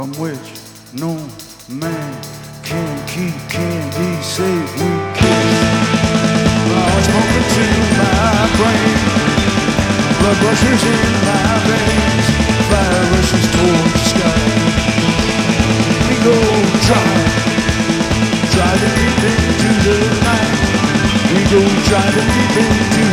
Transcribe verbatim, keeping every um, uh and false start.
from which no man can keep, can be saved. We kiss. Oh, it's pumping to my brain, blood rushes in my veins, fire rushes towards the sky. We go drive, driving deep into the night. We go driving deep into